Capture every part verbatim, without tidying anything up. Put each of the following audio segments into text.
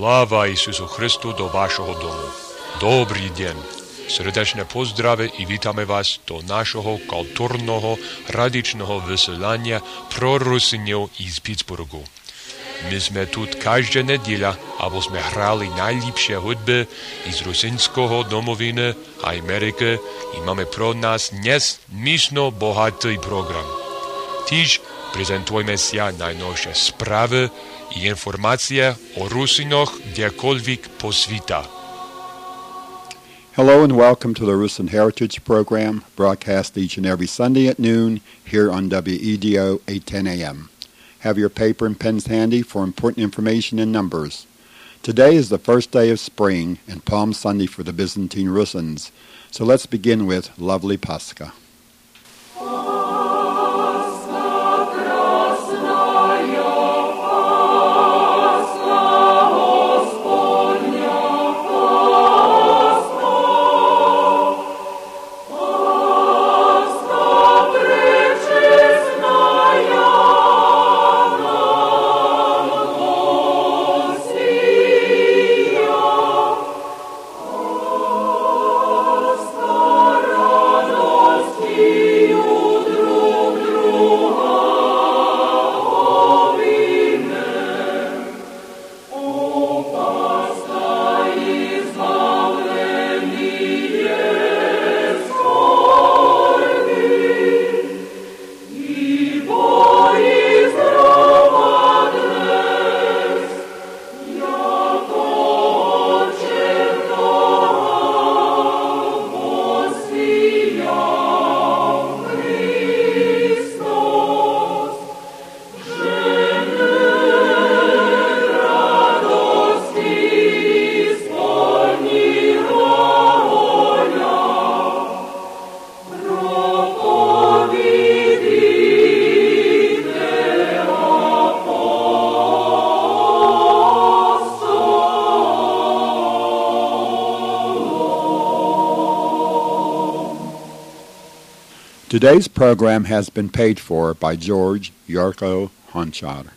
Слава Ісусу Христу до вашого дому. Добрий день. Сердечне поздрави і вітаємо вас до нашого культурного радичного веселання про русинів із Пітсбургу. Ми сме тут кожна неділя, або сме грали найліпші худби із русинського домовини Америки і маємо про нас несмішно багатий програм. Тож презентуємося найновші справи і інформація о русинах декольвік по світа. Hello and welcome to the Rusin Heritage Program, broadcast each and every Sunday at noon here on W E D O eight ten A M. Have your paper and pens handy for important information and numbers. Today is the first day of spring and Palm Sunday for the Byzantine Rusins, so let's begin with Lovely Pascha. Today's program has been paid for by George Yarko Honchar.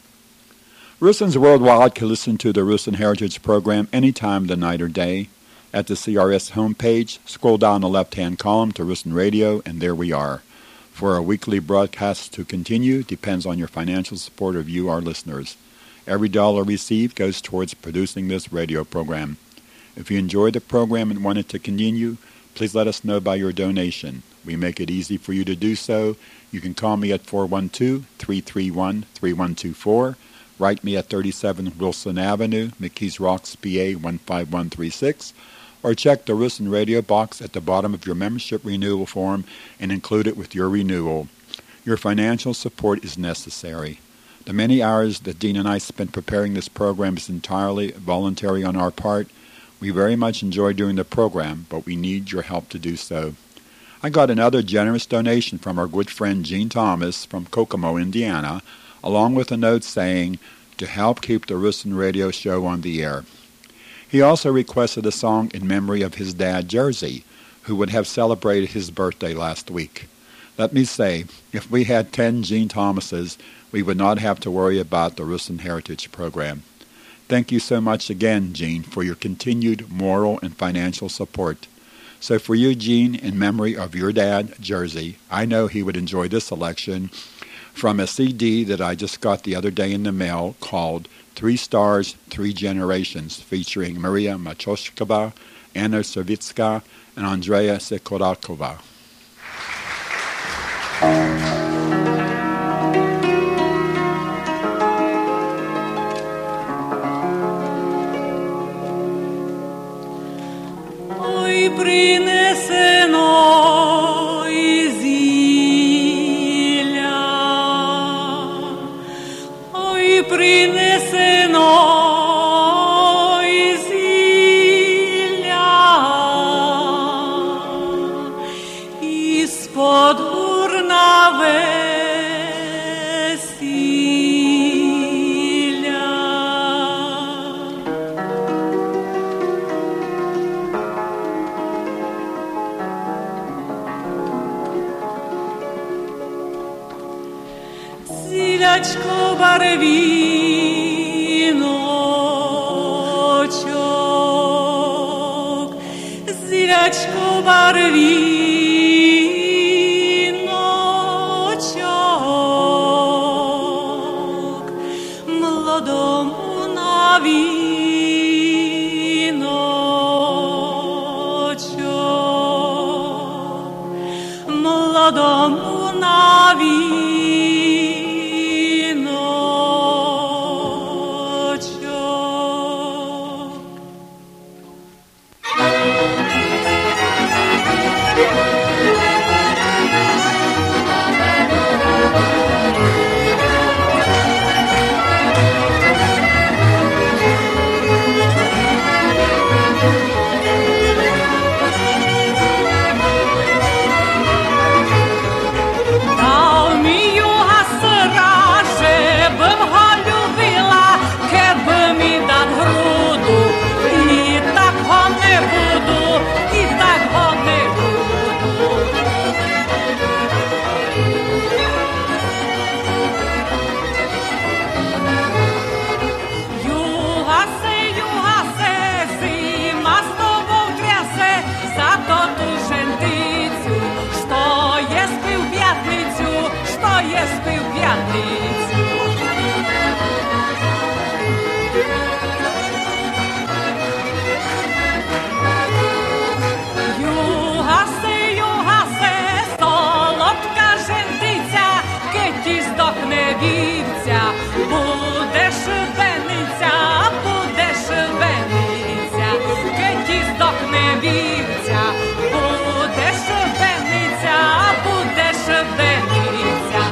Rusins worldwide can listen to the Rusin Heritage Program any time of the night or day. At the C R S homepage, scroll down the left-hand column to Rusin Radio, and there we are. For our weekly broadcasts to continue depends on your financial support of you, our listeners. Every dollar received goes towards producing this radio program. If you enjoyed the program and want it to continue, please let us know by your donation. We make it easy for you to do so. You can call me at four one two, three three one, three one two four, write me at thirty-seven Wilson Avenue, McKees Rocks, P A one five one three six, or check the Rusin Radio box at the bottom of your membership renewal form and include it with your renewal. Your financial support is necessary. The many hours that Dean and I spent preparing this program is entirely voluntary on our part. We very much enjoy doing the program, but we need your help to do so. I got another generous donation from our good friend Gene Thomas from Kokomo, Indiana, along with a note saying, to help keep the Rusin Radio show on the air. He also requested a song in memory of his dad, Jerzy, who would have celebrated his birthday last week. Let me say, if we had ten Gene Thomases, we would not have to worry about the Rusin Heritage Program. Thank you so much again, Gene, for your continued moral and financial support. So for you, Gene, in memory of your dad, Jerzy, I know he would enjoy this selection from a C D that I just got the other day in the mail called Three Stars, Three Generations, featuring Maria Machoshkova, Anna Savitska, and Andrea Sikorakova. Принесено і зілля, ой, принесено і зілля, із-под гурна весілля. Зілячко барвіно, сонечко барвіночок, молодому на віночок, молодому на віночок. Будеш вениця, будеш вениця, кеті здохне вівця, будеш вениця, будеш вениця.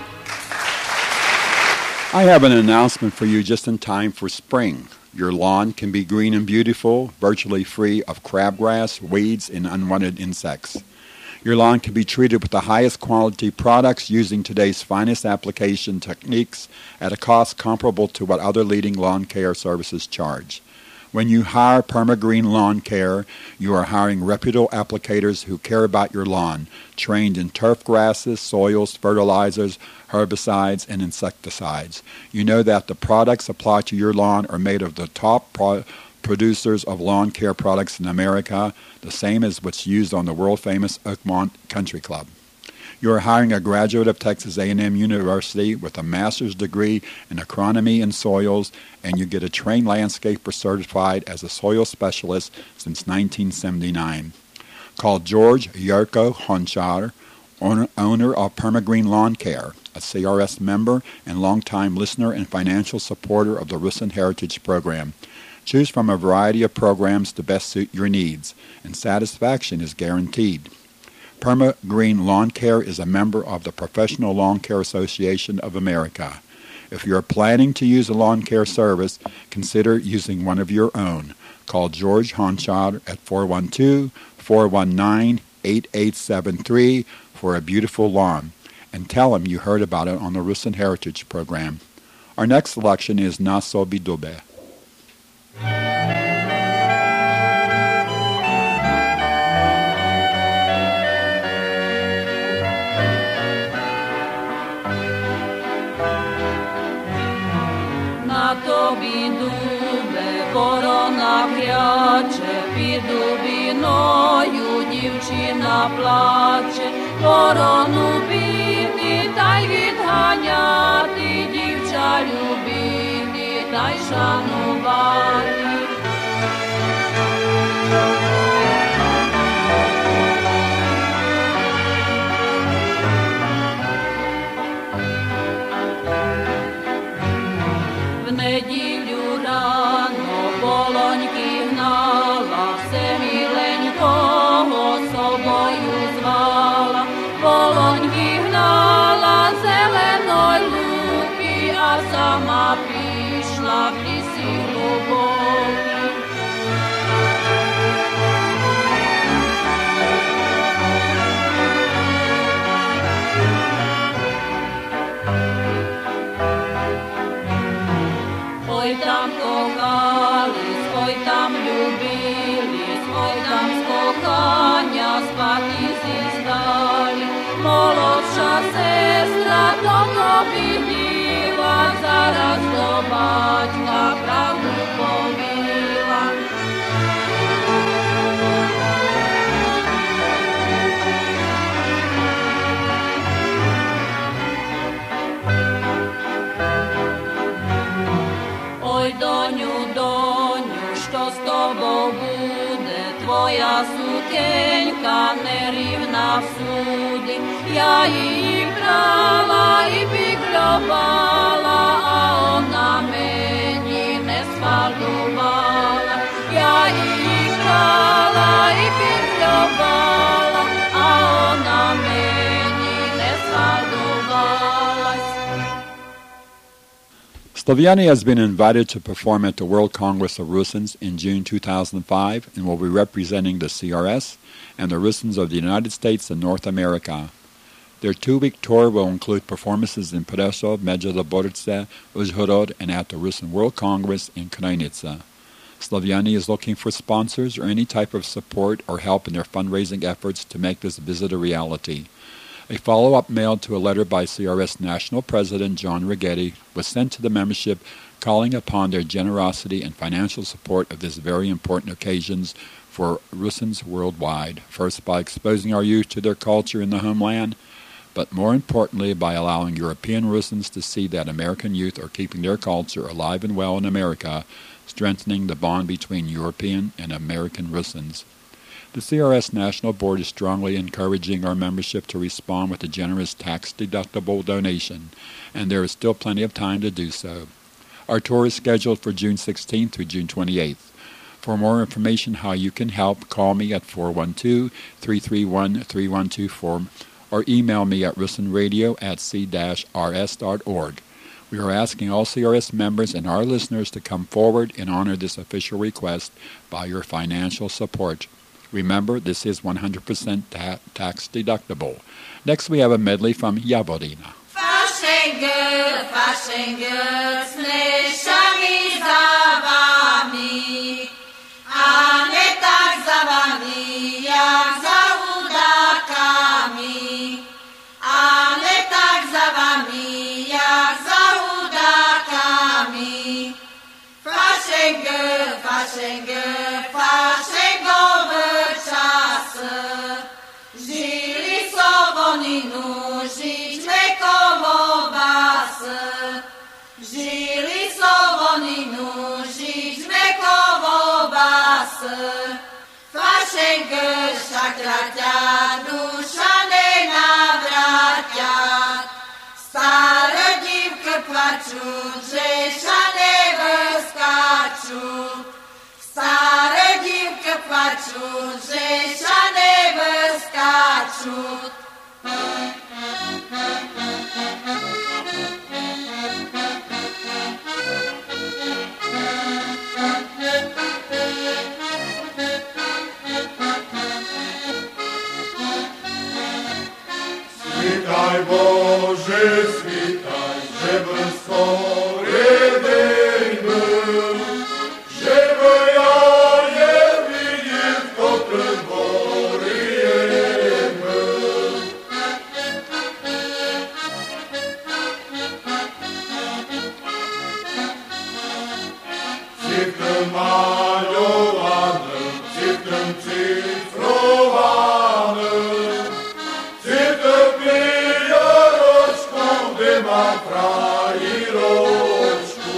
I have an announcement for you just in time for spring. Your lawn can be green and beautiful, virtually free of crabgrass, weeds, and unwanted insects. Your lawn can be treated with the highest quality products using today's finest application techniques at a cost comparable to what other leading lawn care services charge. When you hire Permagreen Lawn Care, you are hiring reputable applicators who care about your lawn, trained in turf grasses, soils, fertilizers, herbicides, and insecticides. You know that the products applied to your lawn are made of the top pro- producers of lawn care products in America, the same as what's used on the world-famous Oakmont Country Club. You are hiring a graduate of Texas A and M University with a master's degree in agronomy and soils, and you get a trained landscaper certified as a soil specialist since nineteen seventy-nine. Call George Yerko Honchar, owner, owner of Permagreen Lawn Care, a C R S member and longtime listener and financial supporter of the Russin Heritage Program. Choose from a variety of programs to best suit your needs, and satisfaction is guaranteed. Permagreen Lawn Care is a member of the Professional Lawn Care Association of America. If you're planning to use a lawn care service, consider using one of your own. Call George Honchard at four one two, four one nine, eight eight seven three for a beautiful lawn, and tell him you heard about it on the Russin Heritage Program. Our next selection is Naso Bidube. На тобі дубе, корона кряче, під дубіною дівчина плаче, корону бити та й відганяти, дівча любити та й шанувати. В неділю рано полоньки гнала, все міленького собою звала, полоньки гнала зеленої луки, а сама пішла в лісі глибокий. Ой там кохались, ой там любились, što s tobou bude, tvoja sukjenjka nerivna sudi. Ja im krala i pikljobala, a ona meni ne svaljuvala. Ja im krala i pikljobala, a ona meni ne svaljuvala. Sloviani has been invited to perform at the World Congress of Rusyns in June two thousand five and will be representing the C R S and the Rusyns of the United States and North America. Their two-week tour will include performances in Prešov, Medjugorje, Uzhhorod, and at the Rusin World Congress in Krynica. Sloviani is looking for sponsors or any type of support or help in their fundraising efforts to make this visit a reality. A follow-up mail to a letter by C R S National President John Righetti was sent to the membership calling upon their generosity and financial support of this very important occasions for Rusyns worldwide, first by exposing our youth to their culture in the homeland, but more importantly by allowing European Rusyns to see that American youth are keeping their culture alive and well in America, strengthening the bond between European and American Rusyns. The C R S National Board is strongly encouraging our membership to respond with a generous tax-deductible donation, and there is still plenty of time to do so. Our tour is scheduled for June sixteenth through June twenty-eighth. For more information how you can help, call me at four one two, three three one, three one two four or email me at rusynradio at c dash r s dot org. We are asking all C R S members and our listeners to come forward and honor this official request by your financial support. Remember, this is one hundred percent ta- tax deductible. Next, we have a medley from Javodina. Faszenger, faszenger, z myszami za wami, a nie tak za wami, jak za udakami. A nie tak za wami, jak za udakami. Faszenger, faszenger, faszengowe czasy. Żyli Słowoninu, żyć mlekowo basy. Żyli Słowoninu, żyć mlekowo basy. Faszenger, szakratja, dusza nie nawratja. Stare dziwki płaczą, że szane wyskaczą. Stare dziwki płaczą, że szane wyskaczą. Svitaj Bože, svitaj, żeby skory dzień był, żeby ja je widzieć, kto przed Boryjem był. Cyfrem maliowanym, cyfrem cyfrowanym, cyfrem pijaroczką, dyma frajeroczku.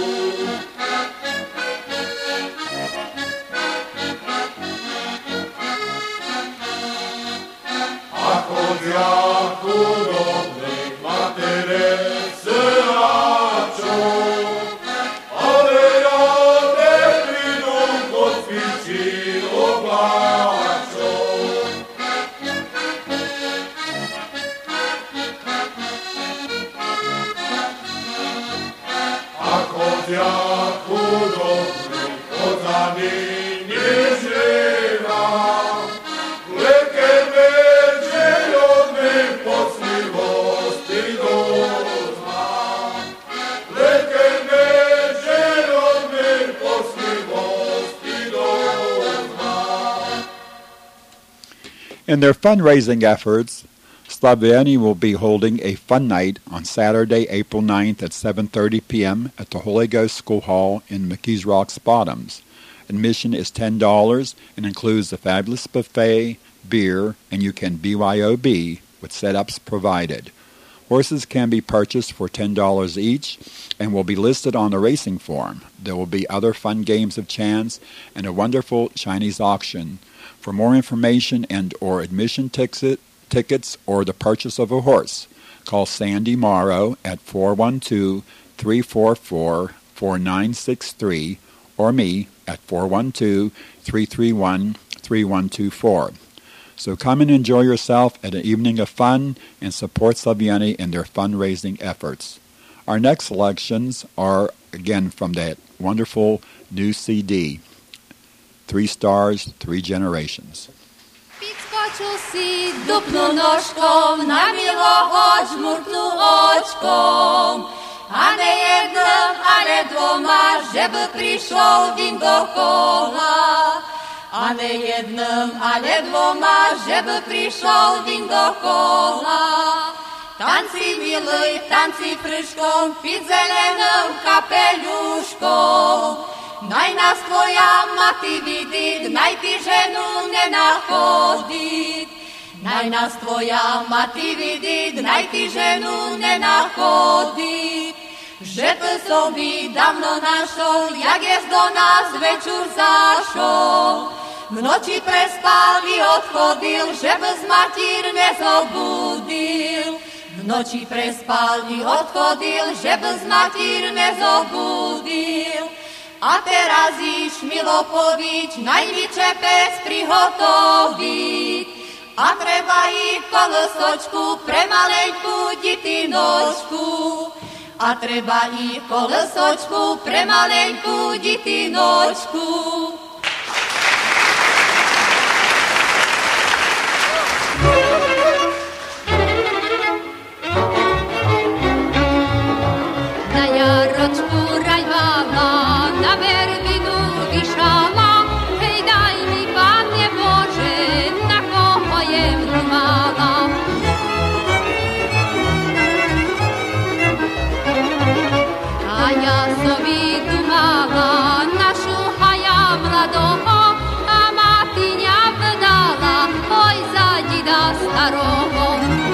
A choć jako dobry materesy raczą, ale ja nie przyjdą kotwici oblaczą. A choć jako dobry kochany nie żywa, lekkie będzie lodny posmiłości dozna. Lekkie będzie lodny posmiłości dozna. In their fundraising efforts, Sloviani will be holding a fun night on Saturday, April ninth at seven thirty p.m. at the Holy Ghost School Hall in McKees Rocks Bottoms. Admission is ten dollars and includes a fabulous buffet, beer, and you can B Y O B with setups provided. Horses can be purchased for ten dollars each and will be listed on the racing form. There will be other fun games of chance and a wonderful Chinese auction. For more information and or admission ticket, tickets or the purchase of a horse, call Sandy Morrow at four one two, three four four, four nine six three or me at four one two, three three one, three one two four. So come and enjoy yourself at an evening of fun and support Slaviani in their fundraising efforts. Our next selections are, again, from that wonderful new C D, Three Stars, Three Generations. Підскочу сі, дупну ножком, наміло оджмуркну очком. А не єдним, але двома, щоб прийшов він до кола. А не єдним, але двома, щоб прийшов він до кола. Танці мілий, танці прыжком, під зеленим капелюшком. Най нас твоя мати відить, най ти жену не находить. Най нас твоя мати відить, най ти жену не находить. Že by sobі давно нашов, як єж до нас вечір зашов. Вночі преспав і odchodil, že by z matír nezobudil. Вночі преспав і odchodil, že by z matír nezobudil. A teraz již Milopovič najvíce pes prihotoviť. A treba jí kolesočku pre maleňku dítinočku. A treba jí kolesočku pre maleňku dítinočku. Na jaročku rajvala, na verbinu vyšala, hej daj mi, Pane Bože, na koho jem mala. A ja sobi dumala, našuhaja mladoho, a matyňa vdala, oj za dida staroho.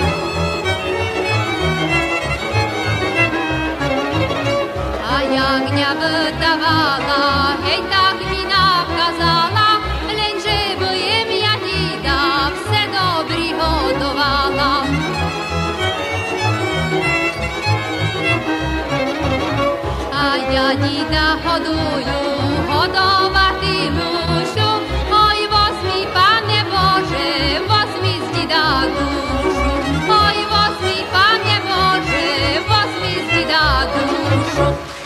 A jak ňa vdavala, hej tak mi nakazala, lenže bojem ja dida vse dobrý hodovala. A ja dida hoduju, hodovati mušu, oj vozmi, Pane Bože, vozmi z dida dušu. Oj vozmi, Pane Bože, vozmi z dida dušu.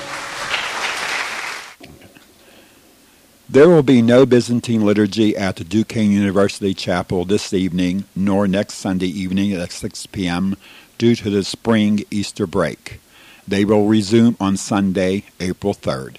There will be no Byzantine liturgy at the Duquesne University Chapel this evening, nor next Sunday evening at six p.m. due to the spring Easter break. They will resume on Sunday, April third.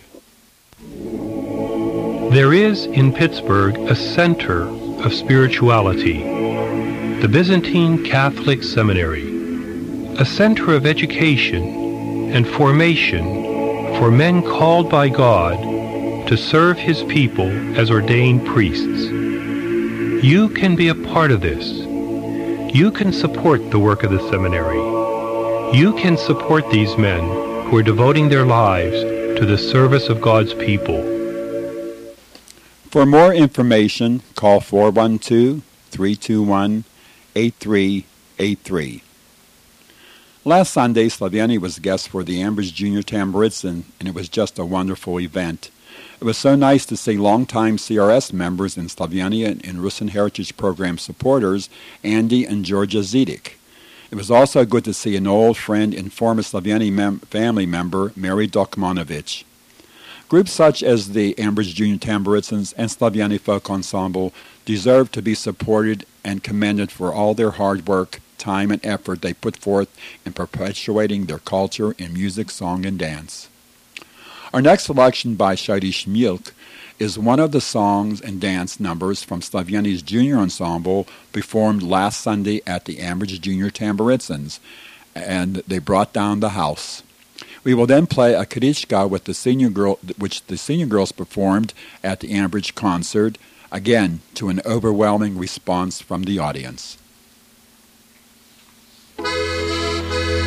There is in Pittsburgh a center of spirituality, the Byzantine Catholic Seminary, a center of education and formation for men called by God to serve His people as ordained priests. You can be a part of this. You can support the work of the seminary. You can support these men who are devoting their lives to the service of God's people. For more information, call four one two, three two one, eight three eight three. Last Sunday, Slaviani was a guest for the Ambridge Junior Tamburitzin, and it was just a wonderful event. It was so nice to see longtime C R S members and Slaviani and Rusin Heritage Program supporters, Andy and Georgia Zedek. It was also good to see an old friend and former Slaviani mem- family member, Mary Dokmanovich. Groups such as the Ambridge Junior Tamburitzins and Slaviani Folk Ensemble deserve to be supported and commended for all their hard work, time, and effort they put forth in perpetuating their culture in music, song, and dance. Our next selection by Shadi Shmilk is one of the songs and dance numbers from Slaviani's Junior Ensemble performed last Sunday at the Ambridge Junior Tamburitzins, and they brought down the house. We will then play a Kadishka with the senior girl, which the senior girls performed at the Ambridge concert, again to an overwhelming response from the audience.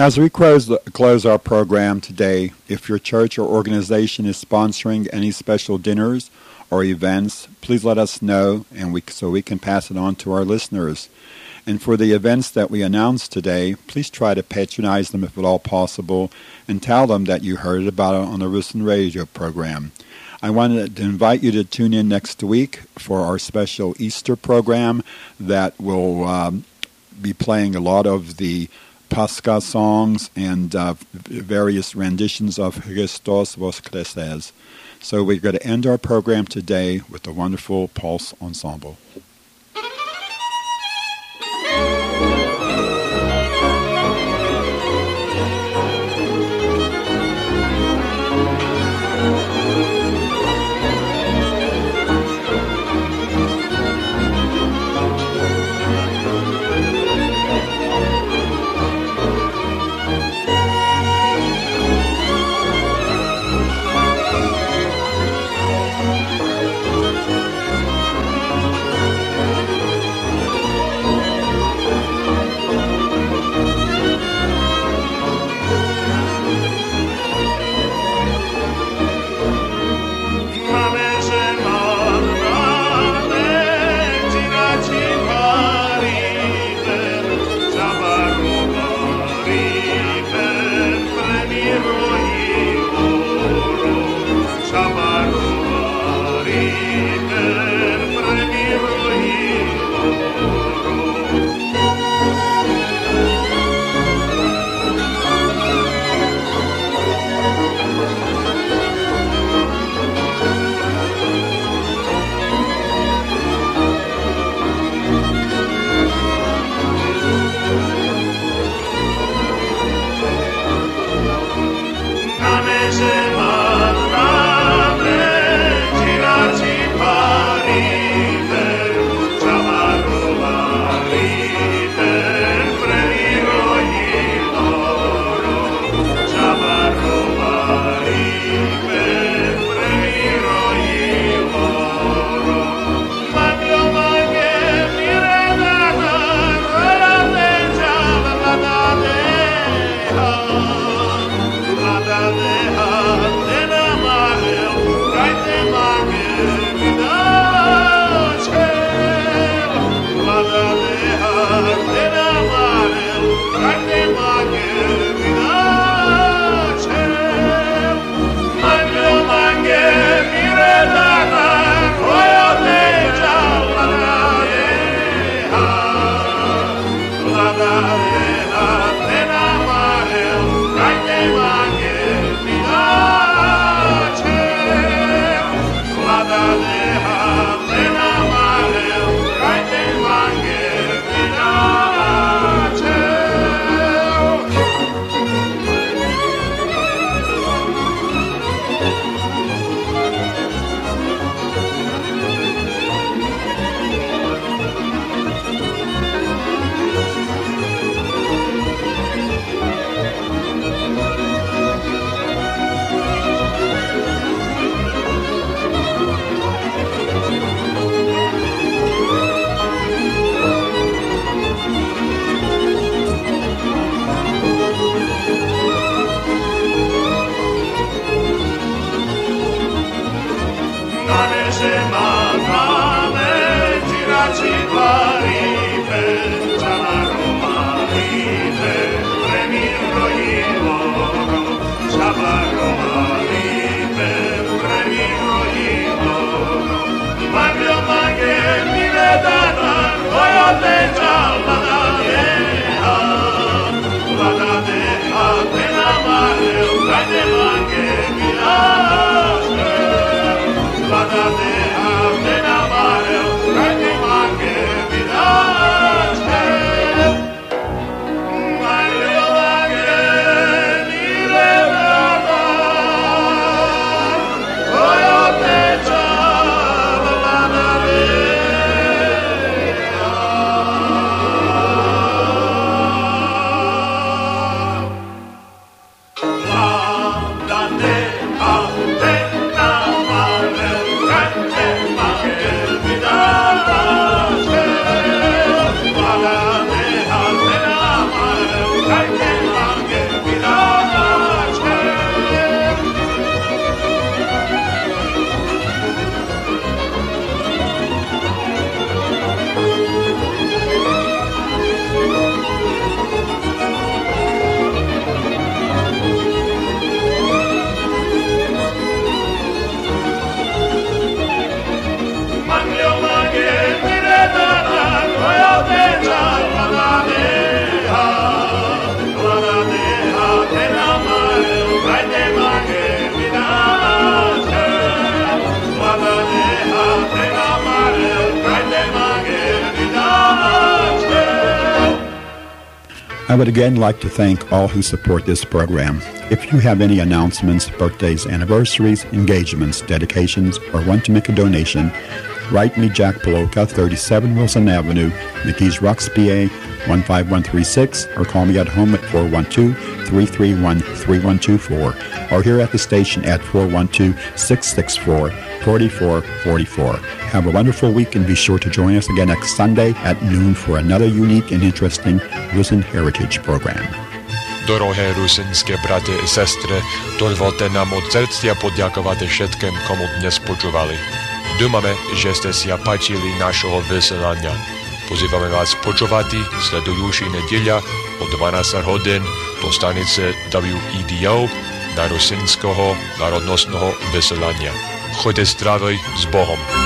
As we close, the, close our program today, if your church or organization is sponsoring any special dinners or events, please let us know and we so we can pass it on to our listeners. And for the events that we announced today, please try to patronize them if at all possible and tell them that you heard about it on the Roosin Radio program. I wanted to invite you to tune in next week for our special Easter program that will um, be playing a lot of the Pascha songs and uh, various renditions of Christos Voskreses. So we're going to end our program today with the wonderful Pulse Ensemble. Vada I would again like to thank all who support this program. If you have any announcements, birthdays, anniversaries, engagements, dedications, or want to make a donation, write me Jack Poloka, thirty-seven Wilson Avenue, McKees Rocks, P A, one five one three six, or call me at home at four one two, three three one, three one two four, or here at the station at four one two, six six four, four four four four. Have a wonderful week and be sure to join us again next Sunday at noon for another unique and interesting Rusin Heritage program. Дороге русинське брати і сестри, дозвольте нам от серця подякувати všetkým, кому дnes počúvali. Думаме, že ste si páčili našeho vysielania. Pozývame vás počúvať sledujúci nedeľa o dvanásť hodín do stanice W E D O na rusinského národnostného vysielania. Choďte zdravý s Bohom.